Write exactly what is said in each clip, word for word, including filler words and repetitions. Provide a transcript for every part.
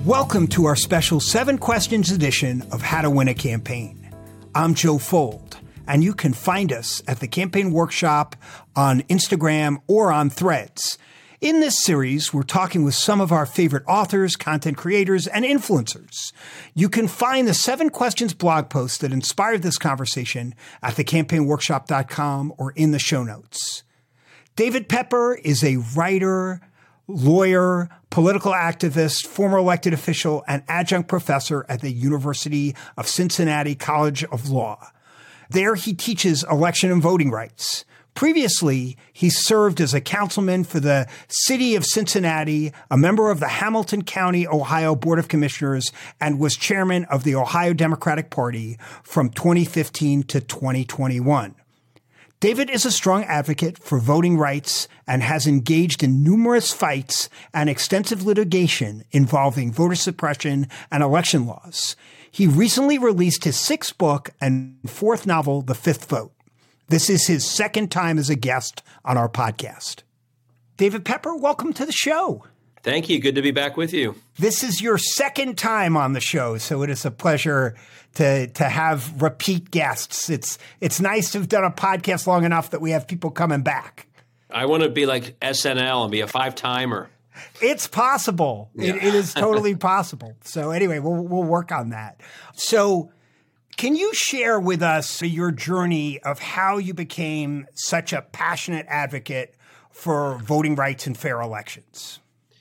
Welcome to our special seven questions edition of How to Win a Campaign. I'm Joe Fold, and you can find us at the Campaign Workshop on Instagram or on Threads. In this series, we're talking with some of our favorite authors, content creators, and influencers. You can find the seven questions blog post that inspired this conversation at the campaign workshop dot com or in the show notes. David Pepper is a writer, lawyer, political activist, former elected official, and adjunct professor at the University of Cincinnati College of Law. There he teaches election and voting rights. Previously, he served as a councilman for the city of Cincinnati, a member of the Hamilton County, Ohio Board of Commissioners, and was chairman of the Ohio Democratic Party from twenty fifteen to twenty twenty-one. David is a strong advocate for voting rights and has engaged in numerous fights and extensive litigation involving voter suppression and election laws. He recently released his sixth book and fourth novel, The Fifth Vote. This is his second time as a guest on our podcast. David Pepper, welcome to the show. Thank you. Good to be back with you. This is your second time on the show, so it is a pleasure to to have repeat guests. It's it's nice to have done a podcast long enough that we have people coming back. I want to be like S N L and be a five-timer. It's possible. Yeah. It, it is totally possible. So anyway, we'll we'll work on that. So can you share with us your journey of how you became such a passionate advocate for voting rights and fair elections?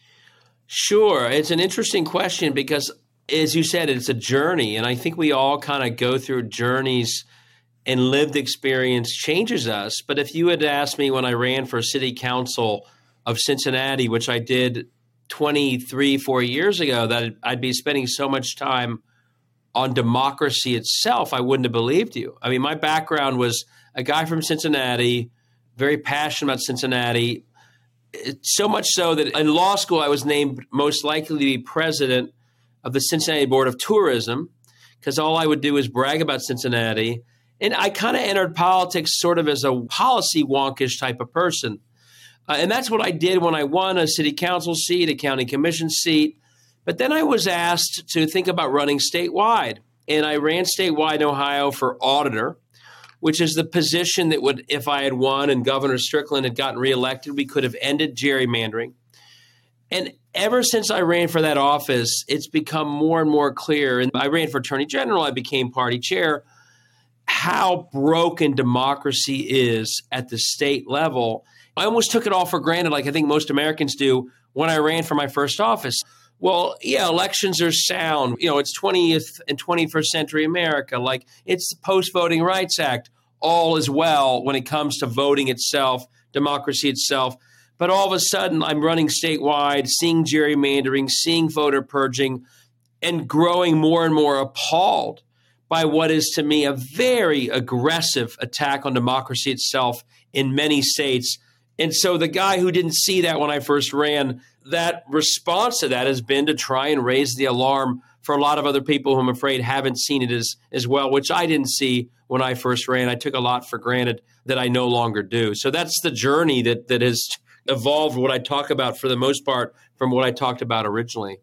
Sure. It's an interesting question because, as you said, it's a journey. And I think we all kind of go through journeys and lived experience changes us. But if you had asked me when I ran for city council of Cincinnati, which I did twenty-three, four years ago, that I'd be spending so much time on democracy itself, I wouldn't have believed you. I mean, my background was a guy from Cincinnati, very passionate about Cincinnati. So much so that in law school, I was named most likely to be president of the Cincinnati Board of Tourism because all I would do is brag about Cincinnati. And I kind of entered politics sort of as a policy wonkish type of person. Uh, and that's what I did when I won a city council seat, a county commission seat. But then I was asked to think about running statewide. And I ran statewide in Ohio for auditor, which is the position that would, if I had won and Governor Strickland had gotten reelected, we could have ended gerrymandering. And ever since I ran for that office, it's become more and more clear. And I ran for Attorney General, I became party chair, how broken democracy is at the state level. I almost took it all for granted, like I think most Americans do, when I ran for my first office. Well, yeah, elections are sound. You know, it's twentieth and twenty-first century America. Like, it's the Post-Voting Rights Act. All is well when it comes to voting itself, democracy itself. But all of a sudden, I'm running statewide, seeing gerrymandering, seeing voter purging, and growing more and more appalled by what is, to me, a very aggressive attack on democracy itself in many states. And so the guy who didn't see that when I first ran, that response to that has been to try and raise the alarm for a lot of other people who I'm afraid haven't seen it as, as well, which I didn't see when I first ran. I took a lot for granted that I no longer do. So that's the journey that that has evolved what I talk about for the most part from what I talked about originally.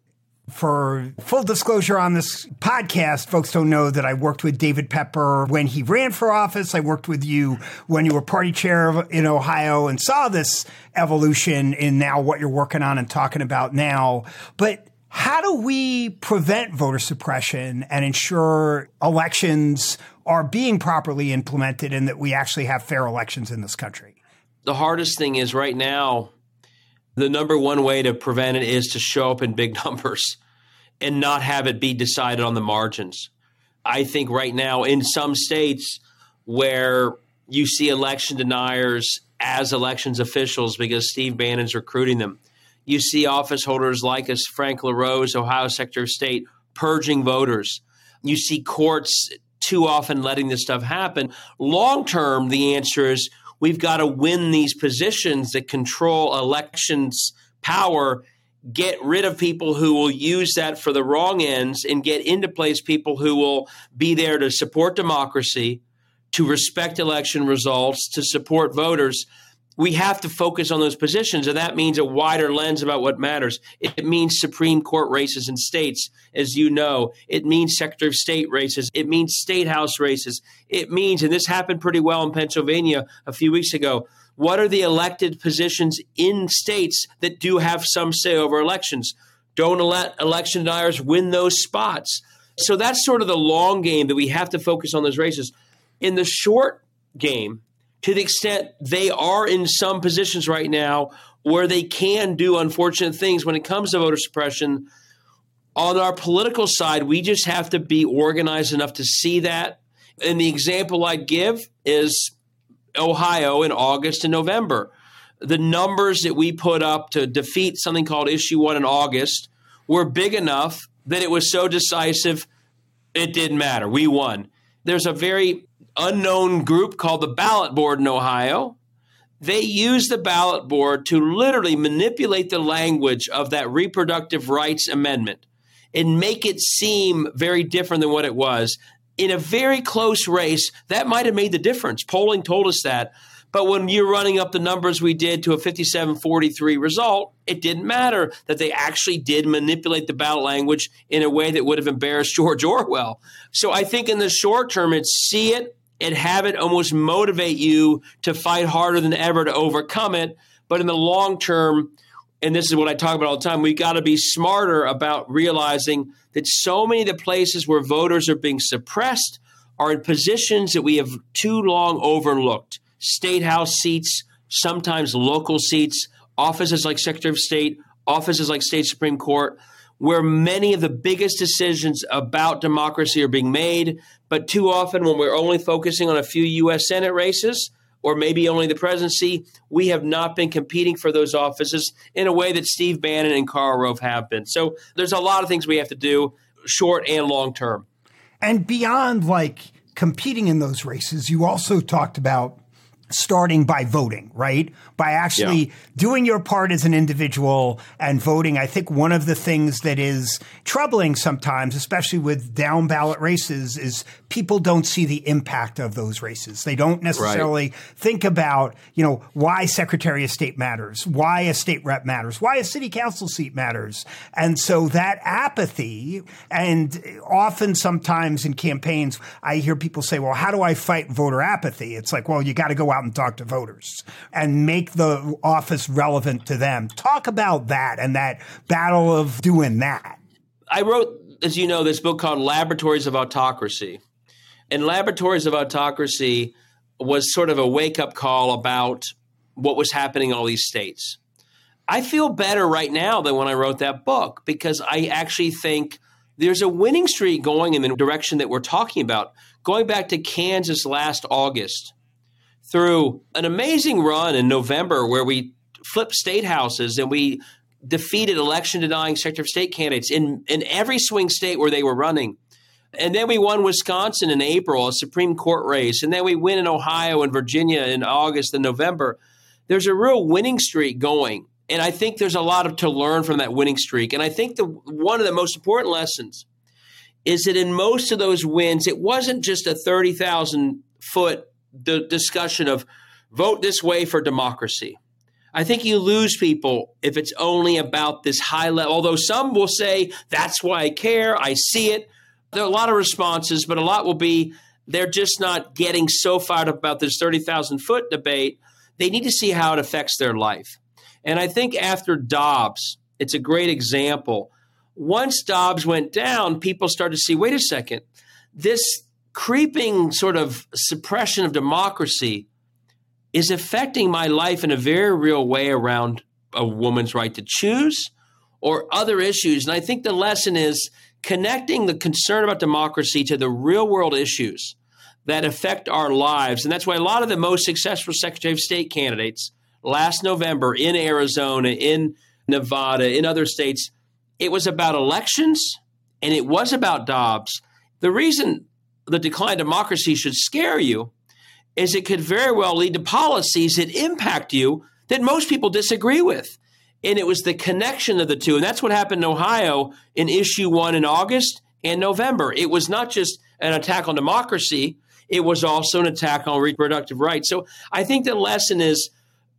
For full disclosure on this podcast, folks don't know that I worked with David Pepper when he ran for office. I worked with you when you were party chair in Ohio and saw this evolution in now what you're working on and talking about now. But how do we prevent voter suppression and ensure elections are being properly implemented and that we actually have fair elections in this country? The hardest thing is right now, the number one way to prevent it is to show up in big numbers and not have it be decided on the margins. I think right now in some states where you see election deniers as elections officials because Steve Bannon's recruiting them, you see office holders like us, Frank LaRose, Ohio Secretary of State, purging voters. You see courts too often letting this stuff happen. Long term, the answer is we've got to win these positions that control elections power, get rid of people who will use that for the wrong ends, and get into place people who will be there to support democracy, to respect election results, to support voters. we have to focus on those positions, and that means a wider lens about what matters. It means Supreme Court races in states, as you know. It means Secretary of State races. It means State House races. It means, and this happened pretty well in Pennsylvania a few weeks ago, what are the elected positions in states that do have some say over elections? Don't let election deniers win those spots. So that's sort of the long game that we have to focus on those races. In the short game, to the extent they are in some positions right now where they can do unfortunate things when it comes to voter suppression, on our political side, we just have to be organized enough to see that. And the example I give is Ohio in August and November. The numbers that we put up to defeat something called Issue one in August were big enough that it was so decisive, it didn't matter. We won. There's a very unknown group called the Ballot Board in Ohio. They use the ballot board to literally manipulate the language of that reproductive rights amendment and make it seem very different than what it was. In a very close race, that might have made the difference. Polling told us that. But when you're running up the numbers we did to a fifty-seven forty-three result, it didn't matter that they actually did manipulate the ballot language in a way that would have embarrassed George Orwell. So I think in the short term, it's see it and have it almost motivate you to fight harder than ever to overcome it. But in the long term, and this is what I talk about all the time, we got to be smarter about realizing that so many of the places where voters are being suppressed are in positions that we have too long overlooked. State House seats, sometimes local seats, offices like Secretary of State, offices like State Supreme Court, where many of the biggest decisions about democracy are being made. But too often when we're only focusing on a few U S Senate races, or maybe only the presidency, we have not been competing for those offices in a way that Steve Bannon and Karl Rove have been. So there's a lot of things we have to do, short and long term. And beyond like competing in those races, you also talked about starting by voting, right? By actually yeah. doing your part as an individual and voting. I think one of the things that is troubling sometimes, especially with down ballot races, is people don't see the impact of those races. They don't necessarily right. think about, you know, why Secretary of State matters, why a state rep matters, why a city council seat matters. And so that apathy, and often sometimes in campaigns, I hear people say, well, how do I fight voter apathy? It's like, well, you got to go out and talk to voters and make the office relevant to them. Talk about that and that battle of doing that. I wrote, as you know, this book called Laboratories of Autocracy. And Laboratories of Autocracy was sort of a wake-up call about what was happening in all these states. I feel better right now than when I wrote that book because I actually think there's a winning streak going in the direction that we're talking about. Going back to Kansas last August, through an amazing run in November where we flipped state houses and we defeated election-denying Secretary of State candidates in, in every swing state where they were running. And then we won Wisconsin in April, a Supreme Court race. And then we win in Ohio and Virginia in August and November. There's a real winning streak going. And I think there's a lot of, to learn from that winning streak. And I think the one of the most important lessons is that in most of those wins, it wasn't just a thirty thousand foot the discussion of vote this way for democracy. I think you lose people if it's only about this high level, although some will say, that's why I care, I see it. There are a lot of responses, but a lot will be, they're just not getting so fired up about this thirty thousand foot debate. They need to see how it affects their life. And I think after Dobbs, it's a great example. Once Dobbs went down, people started to see, wait a second, this creeping sort of suppression of democracy is affecting my life in a very real way around a woman's right to choose or other issues. And I think the lesson is connecting the concern about democracy to the real world issues that affect our lives. And that's why a lot of the most successful Secretary of State candidates last November in Arizona, in Nevada, in other states, it was about elections and it was about Dobbs. The reason the decline of democracy should scare you is it could very well lead to policies that impact you that most people disagree with. And it was the connection of the two. And that's what happened in Ohio in issue one in August and November. It was not just an attack on democracy. It was also an attack on reproductive rights. So I think the lesson is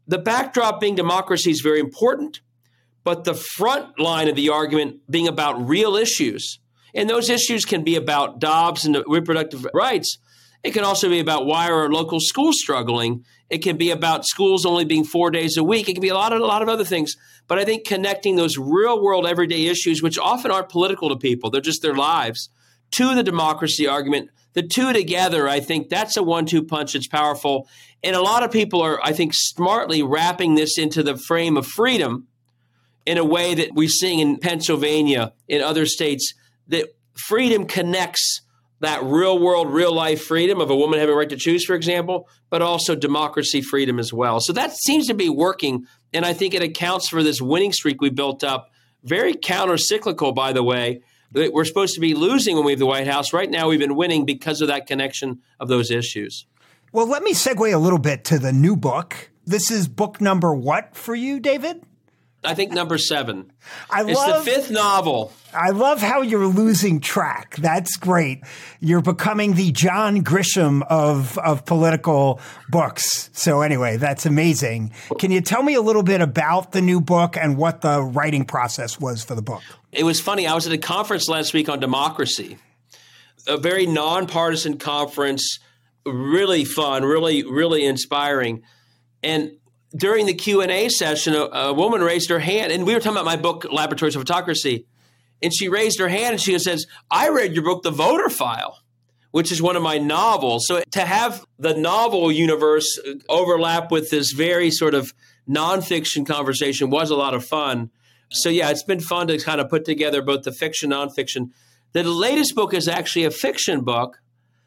the backdrop being democracy is very important, but the front line of the argument being about real issues. And those issues can be about Dobbs and reproductive rights. It can also be about why are our local schools struggling. It can be about schools only being four days a week. It can be a lot of a lot of other things. But I think connecting those real world everyday issues, which often aren't political to people, they're just their lives, to the democracy argument, the two together, I think that's a one two punch that's powerful. And a lot of people are, I think, smartly wrapping this into the frame of freedom in a way that we're seeing in Pennsylvania, in other states, that freedom connects that real world, real life freedom of a woman having a right to choose, for example, but also democracy freedom as well. So that seems to be working. And I think it accounts for this winning streak we built up, very counter-cyclical, by the way, that we're supposed to be losing when we have the White House. Right now, we've been winning because of that connection of those issues. Well, let me segue a little bit to the new book. This is book number what for you, David? I think number seven. I it's love, the fifth novel. I love how you're losing track. That's great. You're becoming the John Grisham of, of political books. So anyway, that's amazing. Can you tell me a little bit about the new book and what the writing process was for the book? It was funny. I was at a conference last week on democracy, a very nonpartisan conference, really fun, really, really inspiring. And during the Q and A session, a, a woman raised her hand, and we were talking about my book, Laboratories of Autocracy, and she raised her hand and she says, I read your book, The Voter File, which is one of my novels. So to have the novel universe overlap with this very sort of nonfiction conversation was a lot of fun. So yeah, it's been fun to kind of put together both the fiction, nonfiction. The latest book is actually a fiction book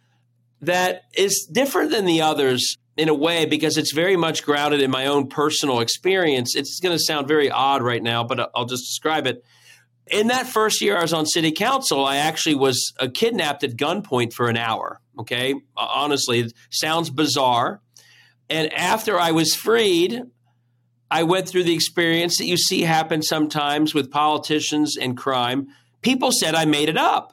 that is different than the others in a way, because it's very much grounded in my own personal experience. It's going to sound very odd right now, but I'll just describe it. In that first year I was on city council, I actually was uh, kidnapped at gunpoint for an hour. Okay. Uh, honestly, it sounds bizarre. And after I was freed, I went through the experience that you see happen sometimes with politicians and crime. People said I made it up.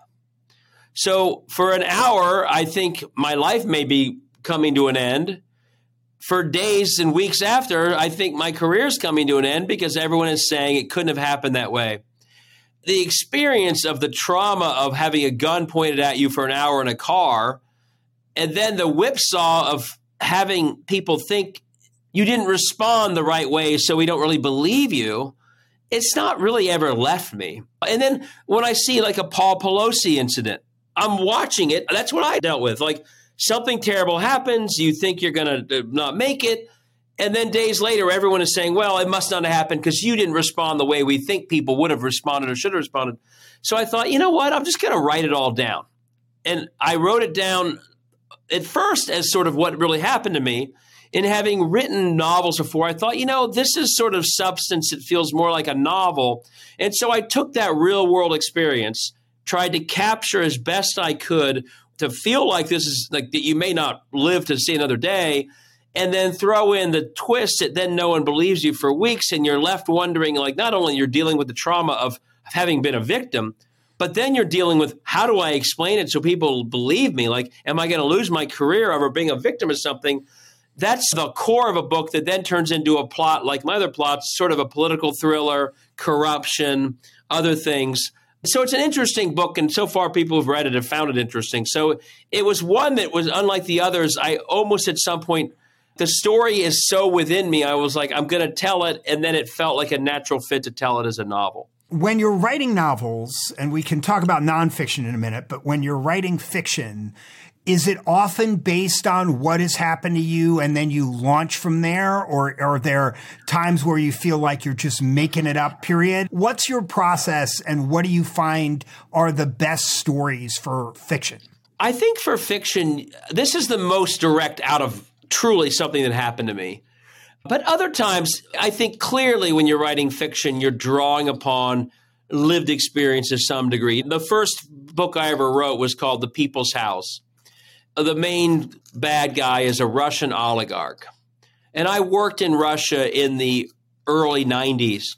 So for an hour, I think my life may be coming to an end. For days and weeks after, I think my career is coming to an end because everyone is saying it couldn't have happened that way. The experience of the trauma of having a gun pointed at you for an hour in a car, and then the whipsaw of having people think you didn't respond the right way, so we don't really believe you, it's not really ever left me. And then when I see like a Paul Pelosi incident, I'm watching it. That's what I dealt with. Like, something terrible happens, you think you're going to not make it, and then days later, everyone is saying, well, it must not have happened because you didn't respond the way we think people would have responded or should have responded. So I thought, you know what, I'm just going to write it all down. And I wrote it down at first as sort of what really happened to me. And having written novels before, I thought, you know, this is sort of substance. It feels more like a novel. And so I took that real world experience, tried to capture as best I could to feel like this is like that you may not live to see another day, and then throw in the twist that then no one believes you for weeks, and you're left wondering, like, not only you're dealing with the trauma of having been a victim, but then you're dealing with, how do I explain it so people believe me? Like, am I going to lose my career over being a victim of something? That's the core of a book that then turns into a plot like my other plots, sort of a political thriller, corruption, other things. So it's an interesting book, and so far people who've read it have found it interesting. So it was one that was unlike the others. I almost at some point, the story is so within me, I was like, I'm going to tell it, and then it felt like a natural fit to tell it as a novel. When you're writing novels, and we can talk about nonfiction in a minute, but when you're writing fiction, is it often based on what has happened to you and then you launch from there? Or are there times where you feel like you're just making it up, period? What's your process and what do you find are the best stories for fiction? I think for fiction, this is the most direct out of truly something that happened to me. But other times, I think clearly when you're writing fiction, you're drawing upon lived experience to some degree. The first book I ever wrote was called The People's House. The main bad guy is a Russian oligarch. And I worked in Russia in the early nineties.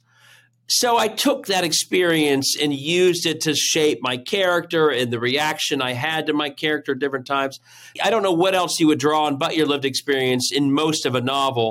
So I took that experience and used it to shape my character and the reaction I had to my character at different times. I don't know what else you would draw on but your lived experience in most of a novel.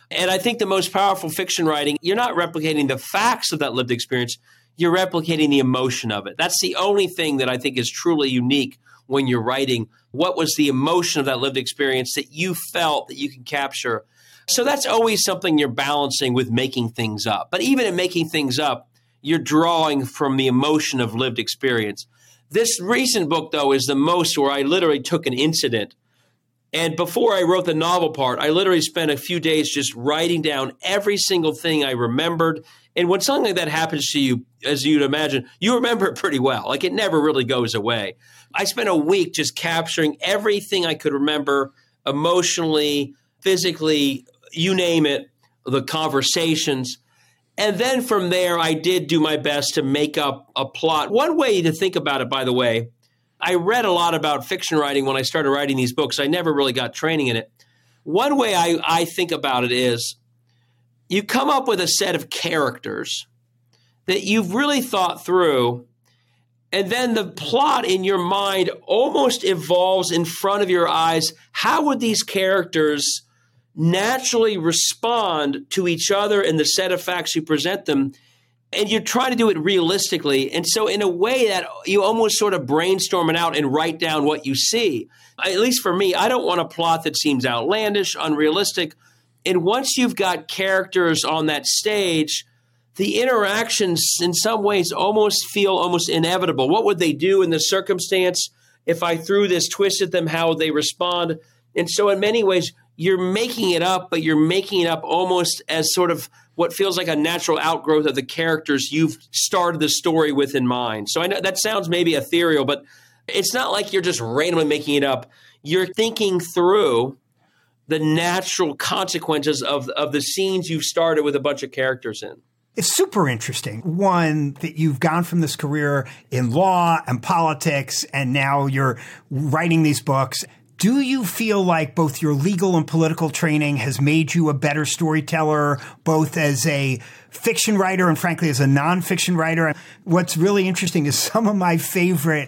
And I think the most powerful fiction writing, you're not replicating the facts of that lived experience, you're replicating the emotion of it. That's the only thing that I think is truly unique when you're writing. What was the emotion of that lived experience that you felt that you can capture? So that's always something you're balancing with making things up. But even in making things up, you're drawing from the emotion of lived experience. This recent book, though, is the most where I literally took an incident. And before I wrote the novel part, I literally spent a few days just writing down every single thing I remembered. And when something like that happens to you, as you'd imagine, you remember it pretty well. Like it never really goes away. I spent a week just capturing everything I could remember emotionally, physically, you name it, the conversations. And then from there, I did do my best to make up a plot. One way to think about it, by the way, I read a lot about fiction writing when I started writing these books. I never really got training in it. One way I, I think about it is you come up with a set of characters that you've really thought through, and then the plot in your mind almost evolves in front of your eyes. How would these characters naturally respond to each other and the set of facts you present them? And you're trying to do it realistically. And so in a way that you almost sort of brainstorm it out and write down what you see. At least for me, I don't want a plot that seems outlandish, unrealistic. And once you've got characters on that stage, the interactions in some ways almost feel almost inevitable. What would they do in this circumstance? If I threw this twist at them, how would they respond? And so in many ways, you're making it up, but you're making it up almost as sort of what feels like a natural outgrowth of the characters you've started the story with in mind. So I know that sounds maybe ethereal, but it's not like you're just randomly making it up. You're thinking through the natural consequences of, of the scenes you've started with a bunch of characters in. It's super interesting. One, that you've gone from this career in law and politics, and now you're writing these books. Do you feel like both your legal and political training has made you a better storyteller, both as a fiction writer and frankly as a nonfiction writer? What's really interesting is some of my favorite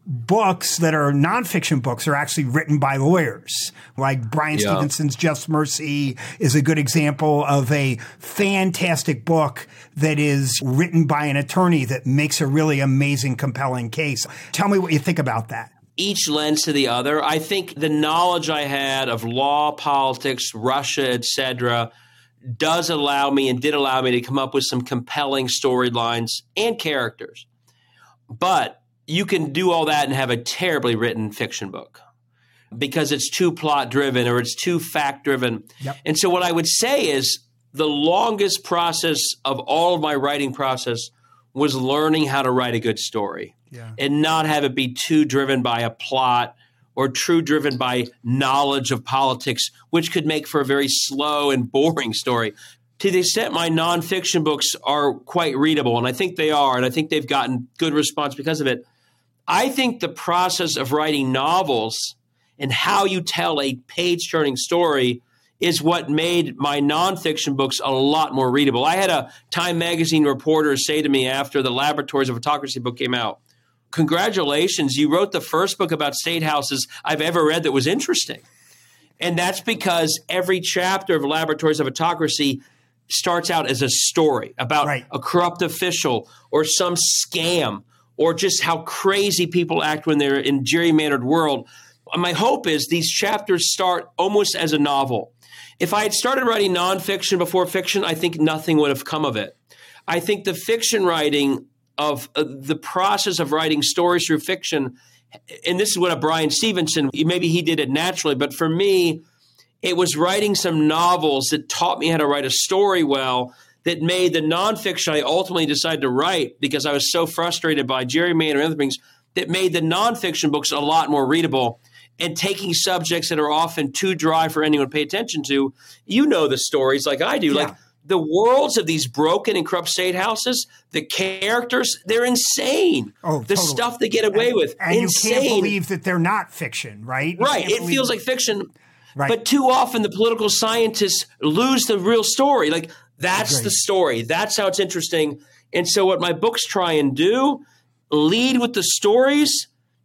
books that are nonfiction books are actually written by lawyers. Like Brian yeah. Stevenson's Just Mercy is a good example of a fantastic book that is written by an attorney that makes a really amazing, compelling case. Tell me what you think about that. Each lends to the other. I think the knowledge I had of law, politics, Russia, et cetera, does allow me and did allow me to come up with some compelling storylines and characters. But you can do all that and have a terribly written fiction book because it's too plot driven or it's too fact driven. Yep. And so what I would say is the longest process of all of my writing process was learning how to write a good story. Yeah. And not have it be too driven by a plot or too driven by knowledge of politics, which could make for a very slow and boring story. To the extent my nonfiction books are quite readable, and I think they are, and I think they've gotten good response because of it, I think the process of writing novels and how you tell a page-turning story is what made my nonfiction books a lot more readable. I had a Time magazine reporter say to me after the Laboratories of Autocracy book came out, "Congratulations, you wrote the first book about state houses I've ever read that was interesting." And that's because every chapter of Laboratories of Autocracy starts out as a story about right. a corrupt official or some scam or just how crazy people act when they're in a gerrymandered world. My hope is these chapters start almost as a novel. If I had started writing nonfiction before fiction, I think nothing would have come of it. I think the fiction writing of uh, the process of writing stories through fiction, and this is what a Brian Stevenson, maybe he did it naturally, but for me, it was writing some novels that taught me how to write a story well that made the nonfiction I ultimately decided to write because I was so frustrated by gerrymandering and other things, that made the nonfiction books a lot more readable and taking subjects that are often too dry for anyone to pay attention to. You know the stories like I do, yeah. like the worlds of these broken and corrupt state houses, the characters, they're insane. Oh, the totally. stuff they get away and, with, and insane. you can't believe that they're not fiction, right? You right. It believe- feels like fiction. Right. But too often the political scientists lose the real story. Like that's Agreed. the story. That's how it's interesting. And so what my books try and do, lead with the stories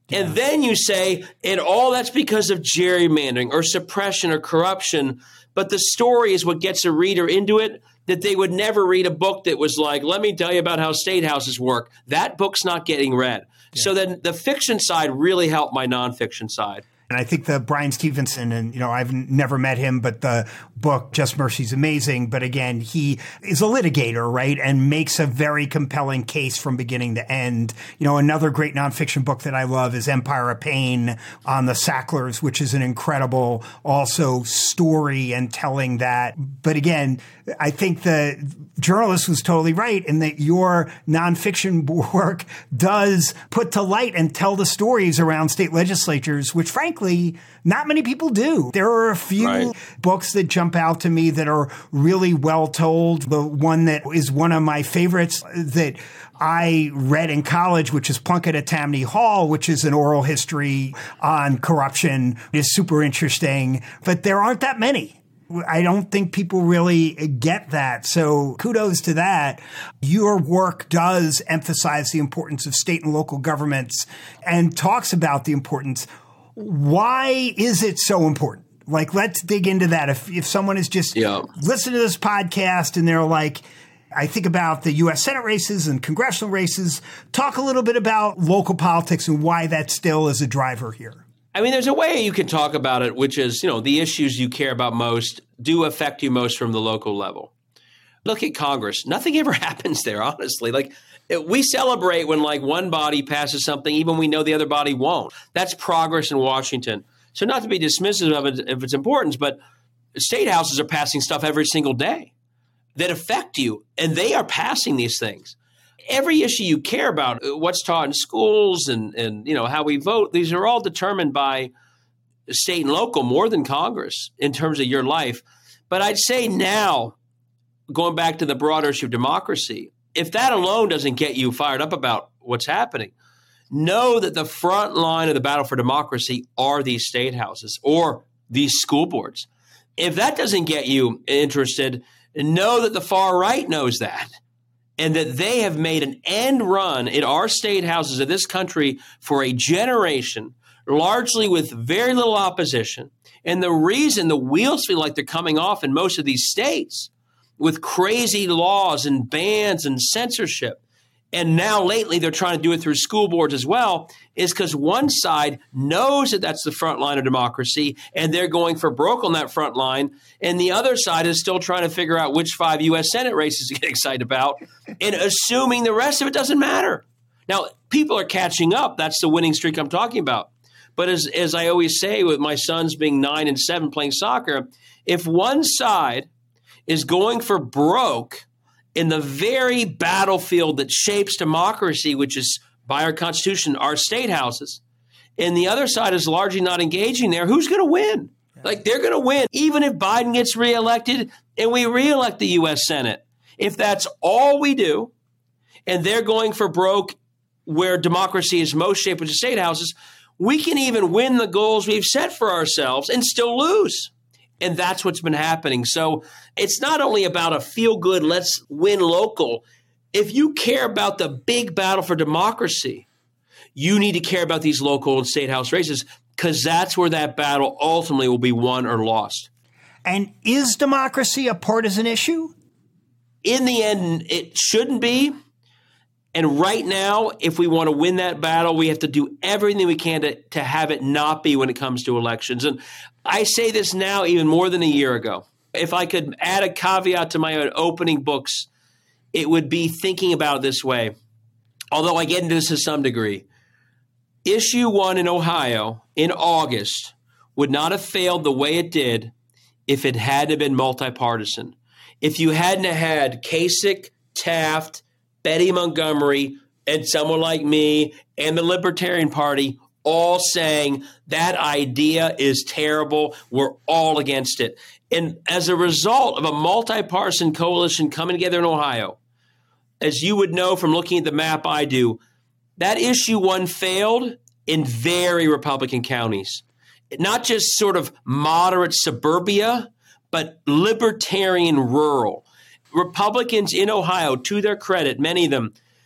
Yeah. And then you say, and all that's because of gerrymandering or suppression or corruption. But the story is what gets a reader into it, that they would never read a book that was like, let me tell you about how state houses work. That book's not getting read. Yeah. So then the fiction side really helped my nonfiction side. And I think the Brian Stevenson, and, you know, I've never met him, but the book Just Mercy is amazing. But again, he is a litigator, right? And makes a very compelling case from beginning to end. You know, another great nonfiction book that I love is Empire of Pain on the Sacklers, which is an incredible also story and telling that. But again, I think the journalist was totally right in that your nonfiction work does put to light and tell the stories around state legislatures, which frankly, not many people do. There are a few right. books that jump out to me that are really well told. The one that is one of my favorites that I read in college, which is Plunkett at Tammany Hall, which is an oral history on corruption, is super interesting. But there aren't that many. I don't think people really get that. So kudos to that. Your work does emphasize the importance of state and local governments and talks about the importance. Why is it so important? Like, let's dig into that. If if someone is just yeah. listening to this podcast and they're like, I think about the U S Senate races and congressional races, talk a little bit about local politics and why that still is a driver here. I mean, there's a way you can talk about it, which is, you know, the issues you care about most do affect you most from the local level. Look at Congress. Nothing ever happens there, honestly. Like, we celebrate when, like, one body passes something, even we know the other body won't. That's progress in Washington. So not to be dismissive of it if it's important, but state houses are passing stuff every single day that affect you, and they are passing these things. Every issue you care about, what's taught in schools and, and you know how we vote, these are all determined by state and local more than Congress in terms of your life. But I'd say now, going back to the broader issue of democracy, if that alone doesn't get you fired up about what's happening, know that the front line of the battle for democracy are these state houses or these school boards. If that doesn't get you interested, know that the far right knows that. And that they have made an end run in our state houses of this country for a generation, largely with very little opposition. And the reason the wheels feel like they're coming off in most of these states with crazy laws and bans and censorship, and now lately they're trying to do it through school boards as well, is because one side knows that that's the front line of democracy and they're going for broke on that front line. And the other side is still trying to figure out which five U S Senate races to get excited about and assuming the rest of it doesn't matter. Now, people are catching up. That's the winning streak I'm talking about. But as, as I always say with my sons being nine and seven playing soccer, if one side is going for broke in the very battlefield that shapes democracy, which is by our Constitution, our state houses, and the other side is largely not engaging there, who's going to win? Yeah. Like, they're going to win, even if Biden gets reelected and we reelect the U S Senate. If that's all we do, and they're going for broke where democracy is most shaped, which is state houses, we can even win the goals we've set for ourselves and still lose. And that's what's been happening. So it's not only about a feel-good, let's win local. If you care about the big battle for democracy, you need to care about these local and state house races because that's where that battle ultimately will be won or lost. And is democracy a partisan issue? In the end, it shouldn't be. And right now, if we want to win that battle, we have to do everything we can to, to have it not be when it comes to elections. And I say this now even more than a year ago. If I could add a caveat to my opening books, it would be thinking about it this way. Although I get into this to some degree. Issue one in Ohio in August would not have failed the way it did if it hadn't been multi-partisan. If you hadn't had Kasich, Taft, Betty Montgomery, and someone like me and the Libertarian Party all saying that idea is terrible. We're all against it. And as a result of a multi-partisan coalition coming together in Ohio, as you would know from looking at the map I do, that issue one failed in very Republican counties. Not just sort of moderate suburbia, but libertarian rural. Republicans in Ohio, to their credit, many of them,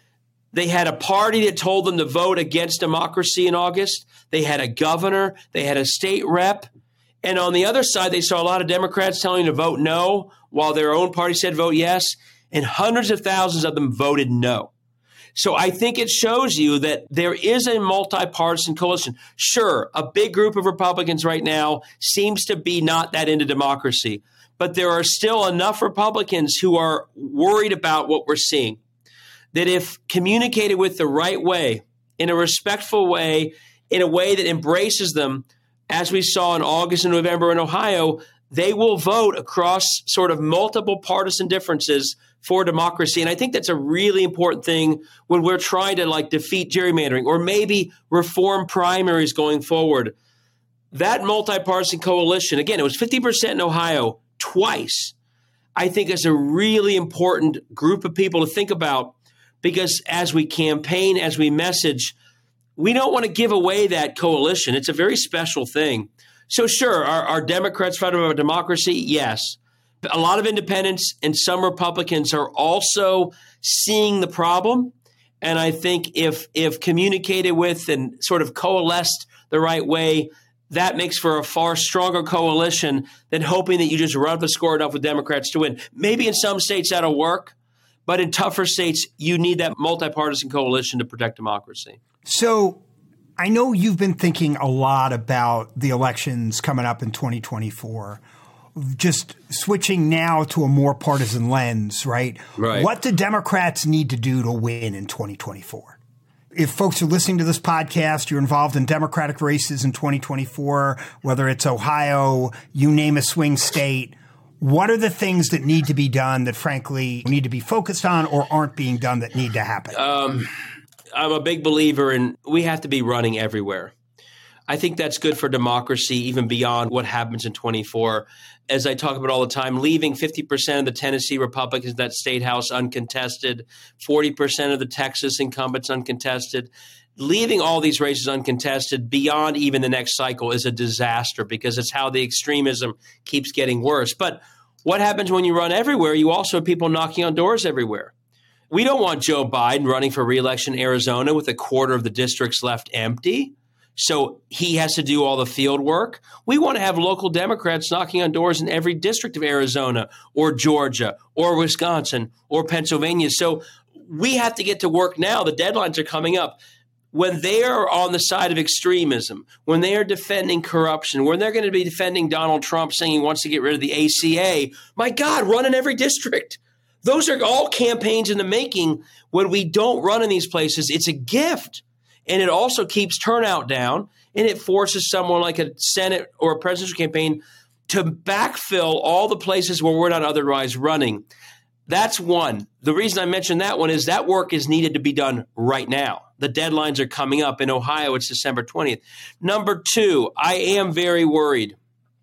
They had a party that told them to vote against democracy in August. They had a governor. They had a state rep. And on the other side, they saw a lot of Democrats telling them to vote no, while their own party said vote yes. And hundreds of thousands of them voted no. So I think it shows you that there is a multi-partisan coalition. Sure, a big group of Republicans right now seems to be not that into democracy, but there are still enough Republicans who are worried about what we're seeing, that if communicated with the right way, in a respectful way, in a way that embraces them, as we saw in August and November in Ohio, they will vote across sort of multiple partisan differences for democracy. And I think that's a really important thing when we're trying to like defeat gerrymandering or maybe reform primaries going forward. That multi-partisan coalition, again, it was fifty percent in Ohio twice, I think is a really important group of people to think about, because as we campaign, as we message, we don't want to give away that coalition. It's a very special thing. So sure, are, are Democrats fighting about democracy? Yes. A lot of independents and some Republicans are also seeing the problem. And I think if if communicated with and sort of coalesced the right way, that makes for a far stronger coalition than hoping that you just run up the score enough with Democrats to win. Maybe in some states that'll work, but in tougher states, you need that multi-partisan coalition to protect democracy. So I know you've been thinking a lot about the elections coming up in twenty twenty-four. Just switching now to a more partisan lens, right? Right. What do Democrats need to do to win in twenty twenty-four? If folks are listening to this podcast, you're involved in Democratic races in twenty twenty-four, whether it's Ohio, you name a swing state, what are the things that need to be done that, frankly, need to be focused on or aren't being done that need to happen? Um, I'm a big believer in we have to be running everywhere. I think that's good for democracy, even beyond what happens in twenty-four. As I talk about all the time, leaving fifty percent of the Tennessee Republicans in that state house uncontested, forty percent of the Texas incumbents uncontested, leaving all these races uncontested beyond even the next cycle is a disaster, because it's how the extremism keeps getting worse. But what happens when you run everywhere? You also have people knocking on doors everywhere. We don't want Joe Biden running for re-election in Arizona with a quarter of the districts left empty, so he has to do all the field work. We want to have local Democrats knocking on doors in every district of Arizona or Georgia or Wisconsin or Pennsylvania. So we have to get to work now. The deadlines are coming up. When they are on the side of extremism, when they are defending corruption, when they're going to be defending Donald Trump saying he wants to get rid of the A C A, my God, run in every district. Those are all campaigns in the making. When we don't run in these places, it's a gift. And it also keeps turnout down, and it forces someone like a Senate or a presidential campaign to backfill all the places where we're not otherwise running. That's one. The reason I mentioned that one is that work is needed to be done right now. The deadlines are coming up. In Ohio, it's December twentieth. Number two, I am very worried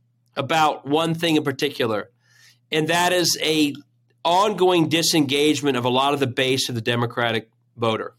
about one thing in particular, and that is a ongoing disengagement of a lot of the base of the Democratic voter.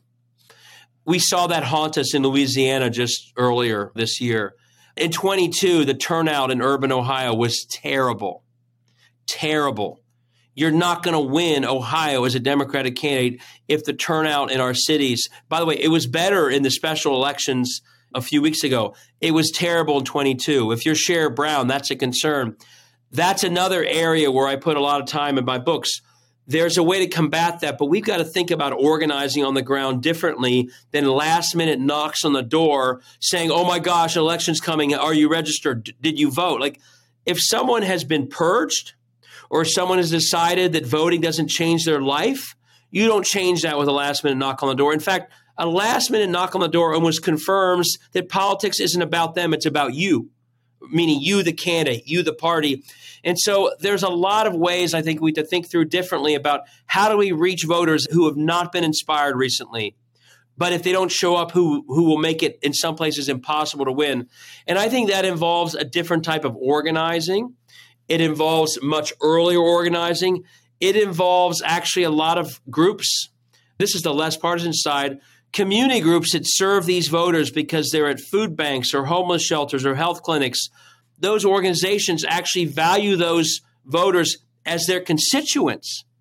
We saw that haunt us in Louisiana just earlier this year. In twenty-two, the turnout in urban Ohio was terrible, terrible. You're not going to win Ohio as a Democratic candidate if the turnout in our cities, by the way, it was better in the special elections a few weeks ago. It was terrible in twenty-two. If you're Sherrod Brown, that's a concern. That's another area where I put a lot of time in my books. There's a way to combat that, but we've got to think about organizing on the ground differently than last minute knocks on the door saying, oh my gosh, election's coming. Are you registered? Did you vote? Like, if someone has been purged or someone has decided that voting doesn't change their life, you don't change that with a last minute knock on the door. In fact, a last minute knock on the door almost confirms that politics isn't about them. It's about you, meaning you, the candidate, you, the party. And so there's a lot of ways I think we have to think through differently about how do we reach voters who have not been inspired recently. But if they don't show up, who who will make it in some places impossible to win. And I think that involves a different type of organizing. It involves much earlier organizing. It involves actually a lot of groups. This is the less partisan side. Community groups that serve these voters because they're at food banks or homeless shelters or health clinics. Those organizations actually value those voters as their constituents.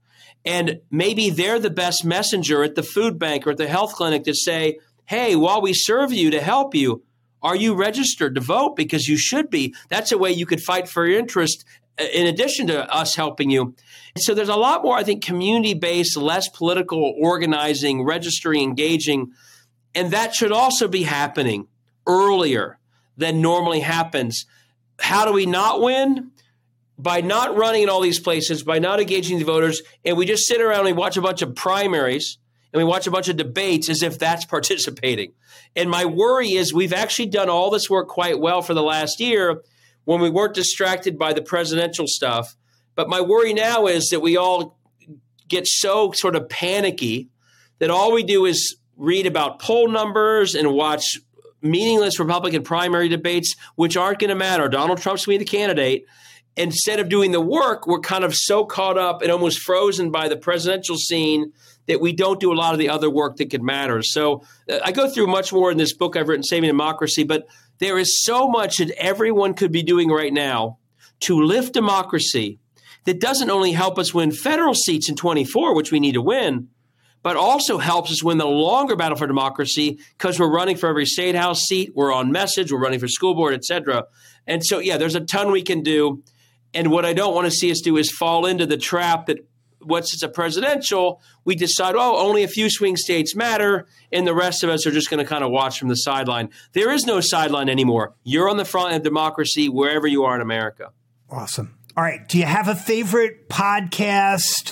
And maybe they're the best messenger at the food bank or at the health clinic to say, hey, while we serve you to help you, are you registered to vote? Because you should be. That's a way you could fight for your interest in addition to us helping you. So there's a lot more, I think, community-based, less political organizing, registry engaging. And that should also be happening earlier than normally happens. How do we not win? By not running in all these places, by not engaging the voters, and we just sit around and we watch a bunch of primaries and we watch a bunch of debates as if that's participating. And my worry is we've actually done all this work quite well for the last year when we weren't distracted by the presidential stuff. But my worry now is that we all get so sort of panicky that all we do is read about poll numbers and watch meaningless Republican primary debates, which aren't going to matter. Donald Trump's going to be the candidate. Instead of doing the work, we're kind of so caught up and almost frozen by the presidential scene that we don't do a lot of the other work that could matter. So uh, I go through much more in this book I've written, Saving Democracy, but there is so much that everyone could be doing right now to lift democracy that doesn't only help us win federal seats in twenty-four, which we need to win, but also helps us win the longer battle for democracy because we're running for every state house seat, we're on message, we're running for school board, et cetera. And so, yeah, there's a ton we can do. And what I don't want to see us do is fall into the trap that once it's a presidential, we decide, oh, only a few swing states matter, and the rest of us are just going to kind of watch from the sideline. There is no sideline anymore. You're on the front of democracy wherever you are in America. Awesome. All right. Do you have a favorite podcast,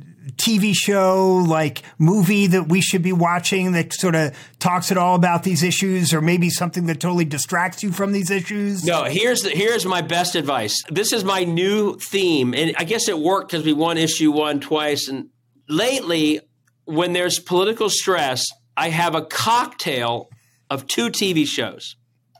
T V show, like movie that we should be watching that sort of talks at all about these issues, or maybe something that totally distracts you from these issues? No, here's the, here's my best advice. This is my new theme, and I guess it worked because we won issue one twice. And lately, when there's political stress, I have a cocktail of two T V shows.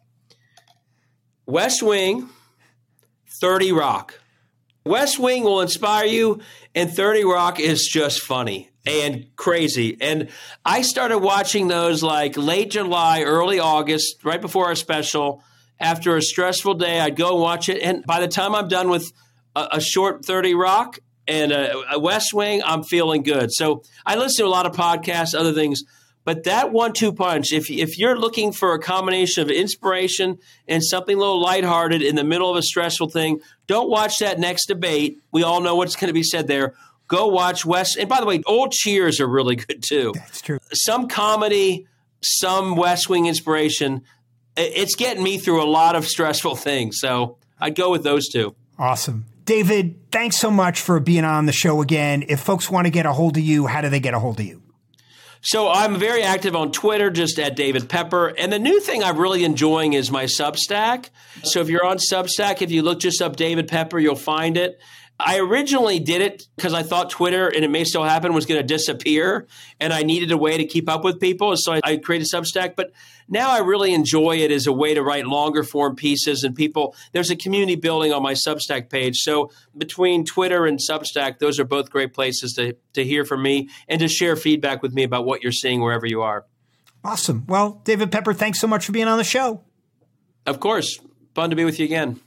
West Wing, thirty Rock. West Wing will inspire you, and thirty Rock is just funny and crazy. And I started watching those like late July, early August, right before our special. After a stressful day, I'd go and watch it. And by the time I'm done with a, a short thirty Rock and a, a West Wing, I'm feeling good. So I listen to a lot of podcasts, other things. But that one two punch, if if you're looking for a combination of inspiration and something a little lighthearted in the middle of a stressful thing, don't watch that next debate. We all know what's going to be said there. Go watch West. And by the way, old Cheers are really good too. That's true. Some comedy, some West Wing inspiration. It's getting me through a lot of stressful things. So I'd go with those two. Awesome. David, thanks so much for being on the show again. If folks want to get a hold of you, how do they get a hold of you? So I'm very active on Twitter, just at David Pepper. And the new thing I'm really enjoying is my Substack. So if you're on Substack, if you look just up David Pepper, you'll find it. I originally did it because I thought Twitter, and it may still happen, was going to disappear, and I needed a way to keep up with people. So I, I created Substack. But now I really enjoy it as a way to write longer form pieces, and people, there's a community building on my Substack page. So between Twitter and Substack, those are both great places to, to hear from me and to share feedback with me about what you're seeing wherever you are. Awesome. Well, David Pepper, thanks so much for being on the show. Of course. Fun to be with you again.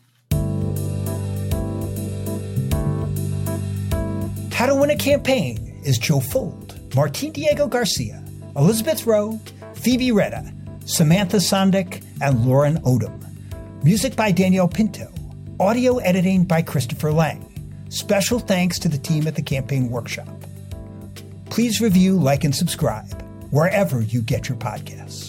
How to Win a Campaign is Joe Fold, Martin Diego Garcia, Elizabeth Rowe, Phoebe Retta, Samantha Sondick, and Lauren Odom. Music by Danielle Pinto. Audio editing by Christopher Lang. Special thanks to the team at the Campaign Workshop. Please review, like, and subscribe wherever you get your podcasts.